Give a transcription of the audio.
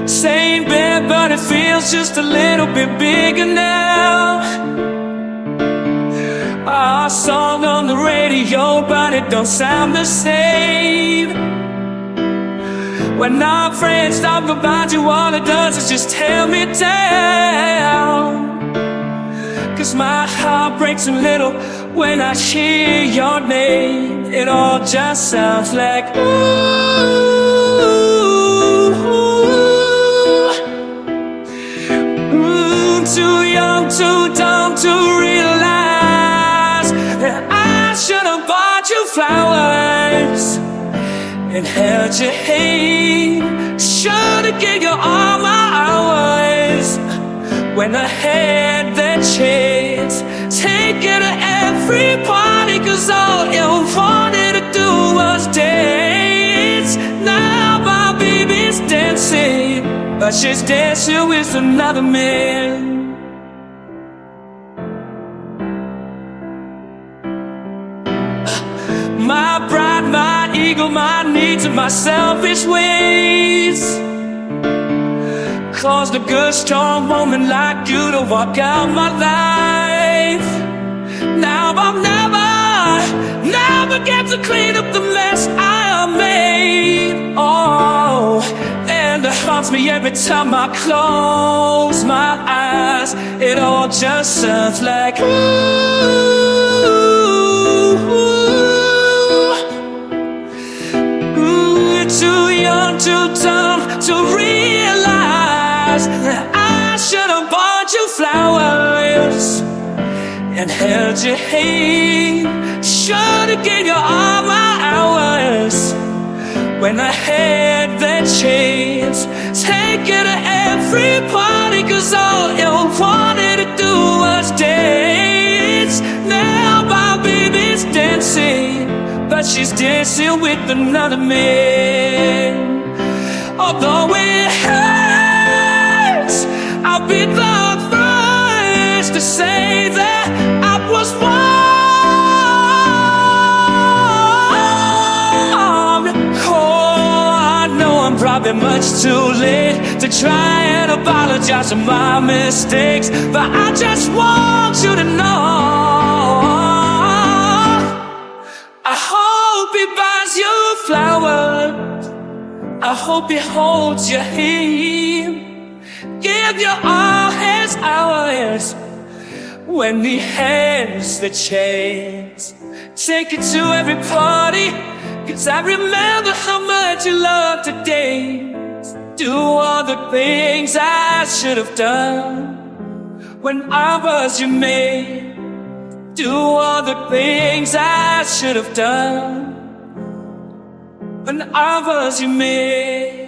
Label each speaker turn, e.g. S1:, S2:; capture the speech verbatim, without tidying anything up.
S1: Same bed, but it feels just a little bit bigger now. Our song on the radio, but it don't sound the same. When our friends talk about you, all it does is just tear me down. Cause my heart breaks a little when I hear your name. It all just sounds like ooh, ooh. Too young, too dumb to realize that I should have bought you flowers and held your hand. Should've gave you all my hours when I had that chance. Take you to every party, cause all you wanted to do was dance. Now my baby's dancing, but she's dancing with another man. My pride, my ego, my needs, and my selfish ways caused a good, strong woman like you to walk out my life. Now I'll never, never get to clean up the mess I made. Oh, and it haunts me every time I close my eyes. It all just sounds like ooh, ooh. Too young, too dumb to realize that I should have bought you flowers and held your hand. Should've gave you all my hours when I had that chance. Take you to every party, cause all you wanted to do was dance. Now my baby's dancing, but she's dancing with another man. Although it hurts, I'll be the first to say that I was wrong. Oh, I know I'm probably much too late to try and apologize for my mistakes, but I just want you to know I hope he buys you flowers, I hope he holds your hand, give you all his hours when he has the chance. Take you to every party, cause I remember how much you loved to dance. Do all the things I should have done when I was your man. Do all the things I should have done when I was your man.